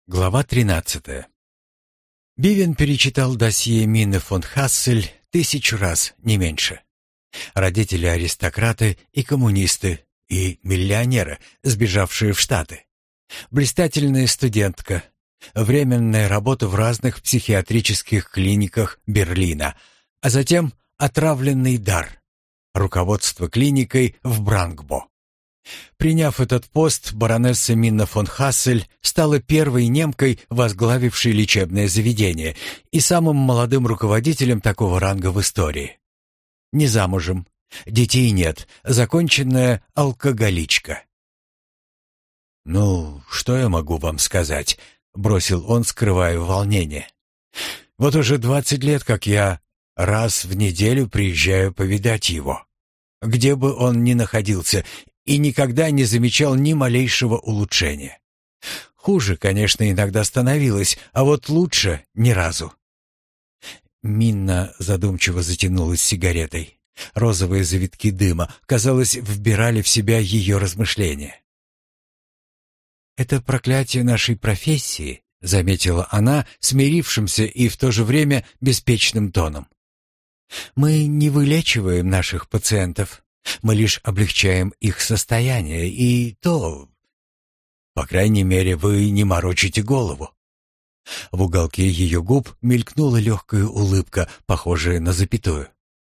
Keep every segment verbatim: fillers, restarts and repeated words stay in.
Глава тринадцатая. Бивен перечитал досье Минны фон Хассель тысячу раз, не меньше. Родители аристократы и коммунисты, и миллионеры, сбежавшие в Штаты. Блистательная студентка, временная работа в разных психиатрических клиниках Берлина, а затем отравленный дар, руководство клиникой в Брандсбо. Приняв этот пост, баронесса Минна фон Хассель стала первой немкой, возглавившей лечебное заведение, и самым молодым руководителем такого ранга в истории. Не замужем, детей нет, законченная алкоголичка. «Ну, что я могу вам сказать?» — бросил он, скрывая волнение. «Вот уже двадцать лет, как я раз в неделю приезжаю повидать его, где бы он ни находился, и никогда не замечал ни малейшего улучшения. Хуже, конечно, иногда становилось, а вот лучше ни разу». Минна задумчиво затянулась сигаретой. Розовые завитки дыма, казалось, вбирали в себя ее размышления. «Это проклятие нашей профессии», — заметила она смирившимся и в то же время беспечным тоном. «Мы не вылечиваем наших пациентов. Мы лишь облегчаем их состояние, и то... По крайней мере, вы не морочите голову». В уголке ее губ мелькнула легкая улыбка, похожая на запятую.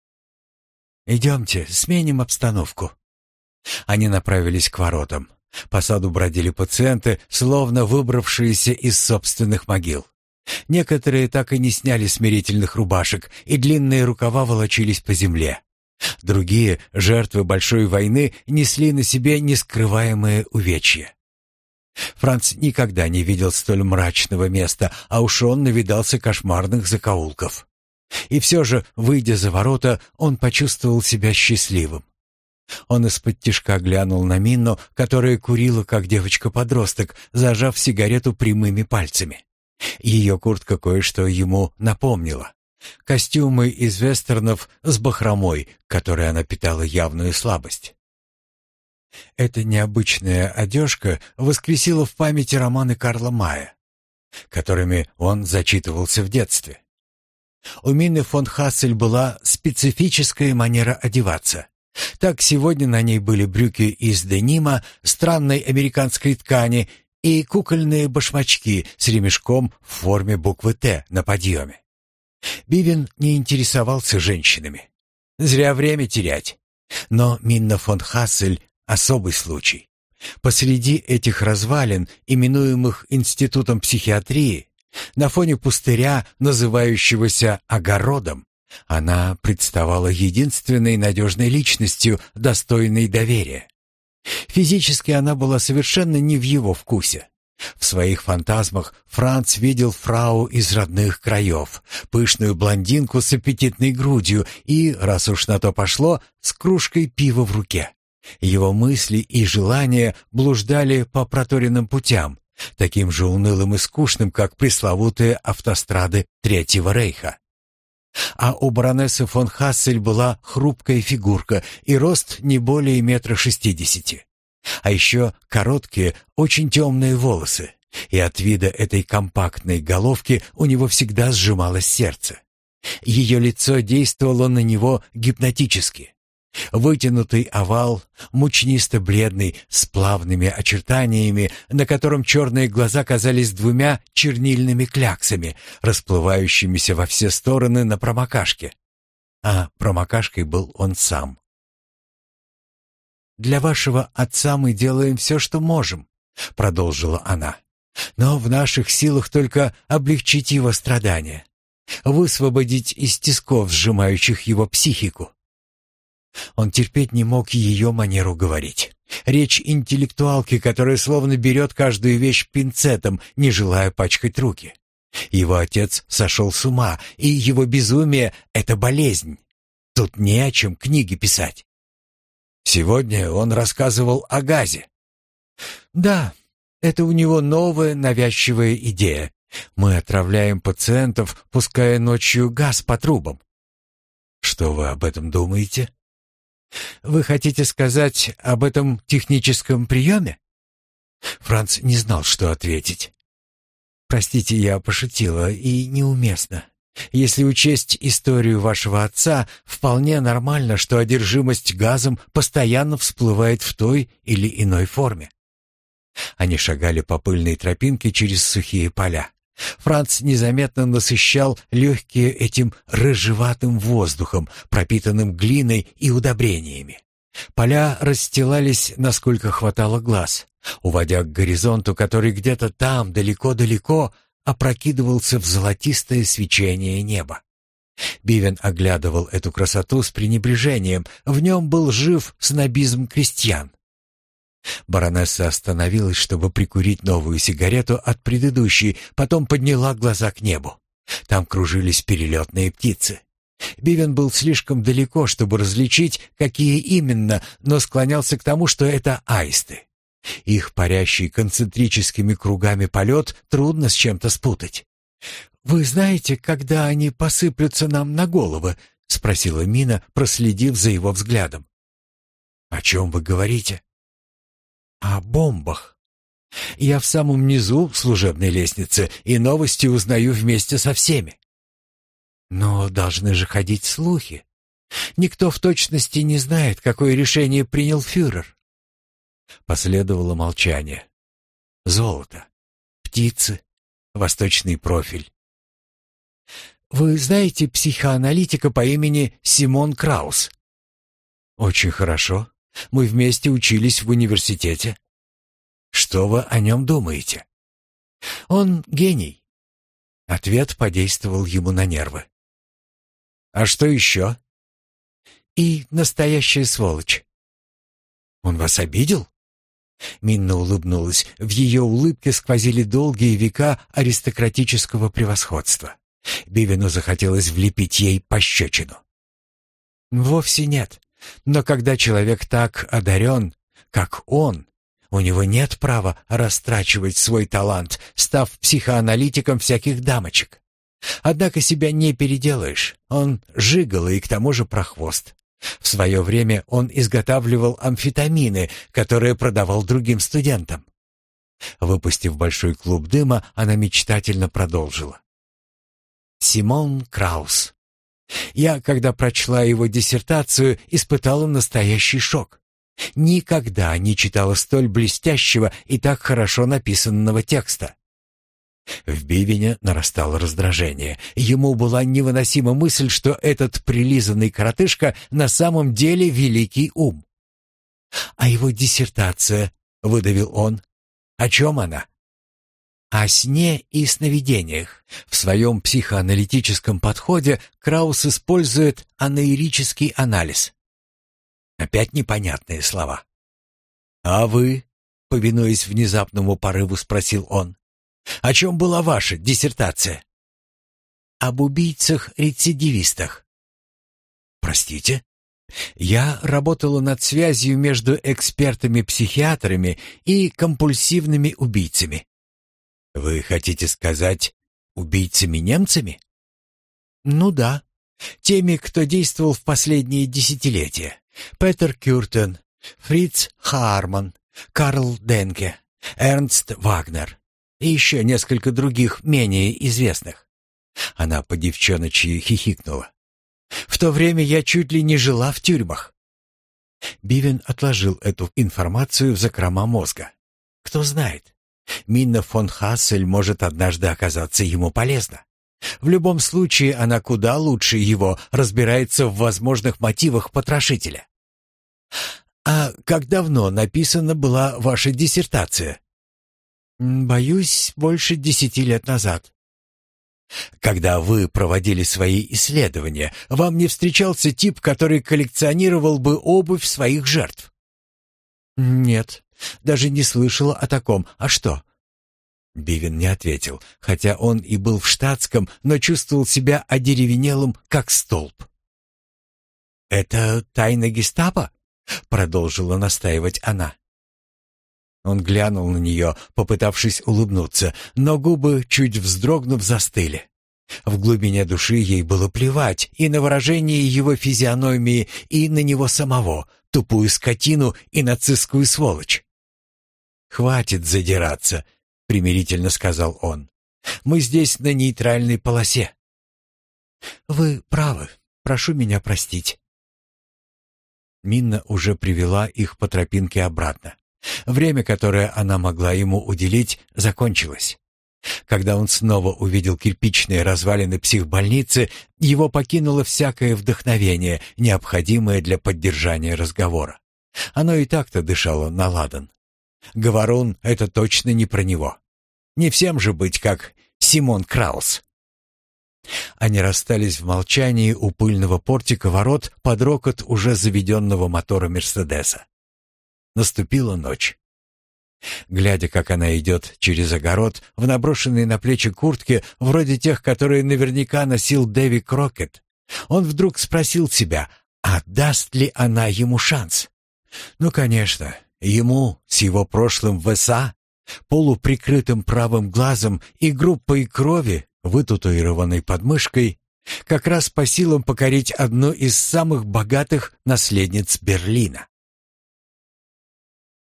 «Идемте, сменим обстановку». Они направились к воротам. По саду бродили пациенты, словно выбравшиеся из собственных могил. Некоторые так и не сняли смирительных рубашек, и длинные рукава волочились по земле. Другие, жертвы большой войны, несли на себе нескрываемые увечья. Франц никогда не видел столь мрачного места, а уж он навидался кошмарных закоулков. И все же, выйдя за ворота, он почувствовал себя счастливым. Он из-под тишка глянул на Минну, которая курила, как девочка-подросток, зажав сигарету прямыми пальцами. Ее куртка кое-что ему напомнила. Костюмы из вестернов с бахромой, к которой она питала явную слабость. Эта необычная одежка воскресила в памяти романы Карла Мая, которыми он зачитывался в детстве. У Минны фон Хассель была специфическая манера одеваться. Так сегодня на ней были брюки из денима, странной американской ткани и кукольные башмачки с ремешком в форме буквы «Т» на подъеме. Бивен не интересовался женщинами. Зря время терять. Но Минна фон Хассель — особый случай. Посреди этих развалин, именуемых Институтом психиатрии, на фоне пустыря, называющегося огородом, она представала единственной надежной личностью, достойной доверия. Физически она была совершенно не в его вкусе. В своих фантазмах Франц видел фрау из родных краев, пышную блондинку с аппетитной грудью и, раз уж на то пошло, с кружкой пива в руке. Его мысли и желания блуждали по проторенным путям, таким же унылым и скучным, как пресловутые автострады Третьего Рейха. А у баронессы фон Хассель была хрупкая фигурка и рост не более метра шестидесяти. А еще короткие, очень темные волосы, и от вида этой компактной головки у него всегда сжималось сердце. Ее лицо действовало на него гипнотически. Вытянутый овал, мучнисто-бледный, с плавными очертаниями, на котором черные глаза казались двумя чернильными кляксами, расплывающимися во все стороны на промокашке. А промокашкой был он сам. «Для вашего отца мы делаем все, что можем», — продолжила она. «Но в наших силах только облегчить его страдания, высвободить из тисков, сжимающих его психику». Он терпеть не мог ее манеру говорить. Речь интеллектуалки, которая словно берет каждую вещь пинцетом, не желая пачкать руки. Его отец сошел с ума, и его безумие — это болезнь. Тут не о чем книги писать. Сегодня он рассказывал о газе. Да, это у него новая навязчивая идея. Мы отравляем пациентов, пуская ночью газ по трубам. Что вы об этом думаете? Вы хотите сказать об этом техническом приеме? Франц не знал, что ответить. Простите, я пошутила, и неуместно. Если учесть историю вашего отца, вполне нормально, что одержимость газом постоянно всплывает в той или иной форме. Они шагали по пыльной тропинке через сухие поля. Франц незаметно насыщал легкие этим рыжеватым воздухом, пропитанным глиной и удобрениями. Поля расстилались, насколько хватало глаз, уводя к горизонту, который где-то там, далеко-далеко, опрокидывался в золотистое свечение неба. Бивен оглядывал эту красоту с пренебрежением, в нем был жив снобизм крестьян. Баронесса остановилась, чтобы прикурить новую сигарету от предыдущей, потом подняла глаза к небу. Там кружились перелетные птицы. Бивен был слишком далеко, чтобы различить, какие именно, но склонялся к тому, что это аисты. Их парящий концентрическими кругами полет трудно с чем-то спутать. «Вы знаете, когда они посыплются нам на головы?» — спросила Мина, проследив за его взглядом. «О чем вы говорите?» «О бомбах. Я в самом низу служебной лестницы, и новости узнаю вместе со всеми. Но должны же ходить слухи. Никто в точности не знает, какое решение принял фюрер». Последовало молчание. Золото, птицы, восточный профиль. «Вы знаете психоаналитика по имени Симон Краус?» «Очень хорошо. Мы вместе учились в университете». «Что вы о нем думаете?» «Он гений». Ответ подействовал ему на нервы. «А что еще?» «И настоящая сволочь». «Он вас обидел?» Минна улыбнулась. В ее улыбке сквозили долгие века аристократического превосходства. Бивену захотелось влепить ей пощечину. «Вовсе нет. Но когда человек так одарен, как он, у него нет права растрачивать свой талант, став психоаналитиком всяких дамочек. Однако себя не переделаешь. Он жигало и к тому же прохвост. В свое время он изготавливал амфетамины, которые продавал другим студентам». Выпустив большой клуб дыма, она мечтательно продолжила. «Симон Краус. Я, когда прочла его диссертацию, испытала настоящий шок. Никогда не читала столь блестящего и так хорошо написанного текста». В Бивене нарастало раздражение. Ему была невыносима мысль, что этот прилизанный коротышка на самом деле великий ум. «А его диссертация», — выдавил он, — «о чем она?» «О сне и сновидениях. В своем психоаналитическом подходе Краус использует анаэрический анализ». Опять непонятные слова. «А вы?» — повинуясь внезапному порыву, спросил он. «О чем была ваша диссертация?» «Об убийцах-рецидивистах». «Простите?» «Я работала над связью между экспертами-психиатрами и компульсивными убийцами». «Вы хотите сказать, убийцами-немцами?» «Ну да. Теми, кто действовал в последние десятилетия. Петер Кюртен, Фриц Хаарман, Карл Денке, Эрнст Вагнер и еще несколько других менее известных». Она по-девчоночьи хихикнула. «В то время я чуть ли не жила в тюрьмах». Бивен отложил эту информацию в закрома мозга. Кто знает, Минна фон Хассель может однажды оказаться ему полезна. В любом случае, она куда лучше его разбирается в возможных мотивах потрошителя. «А как давно написана была ваша диссертация?» «Боюсь, больше десяти лет назад». «Когда вы проводили свои исследования, вам не встречался тип, который коллекционировал бы обувь своих жертв?» «Нет, даже не слышала о таком. А что?» Бивен не ответил, хотя он и был в штатском, но чувствовал себя одеревенелым, как столб. «Это тайна гестапо?» — продолжила настаивать она. Он глянул на нее, попытавшись улыбнуться, но губы, чуть вздрогнув, застыли. В глубине души ей было плевать и на выражение его физиономии, и на него самого, тупую скотину и нацистскую сволочь. «Хватит задираться», — примирительно сказал он. Мы здесь на нейтральной полосе». «Вы правы. Прошу меня простить». Минна уже привела их по тропинке обратно. Время, которое она могла ему уделить, закончилось. Когда он снова увидел кирпичные развалины психбольницы, его покинуло всякое вдохновение, необходимое для поддержания разговора. Оно и так-то дышало на ладан. Говорун — это точно не про него. Не всем же быть как Симон Краус. Они расстались в молчании у пыльного портика ворот под рокот уже заведенного мотора Мерседеса. Наступила ночь. Глядя, как она идет через огород в наброшенной на плечи куртке, вроде тех, которые наверняка носил Дэви Крокет, он вдруг спросил себя, а даст ли она ему шанс? Ну, конечно, ему с его прошлым в эс а, полуприкрытым правым глазом и группой крови, вытатуированной подмышкой, как раз по силам покорить одну из самых богатых наследниц Берлина.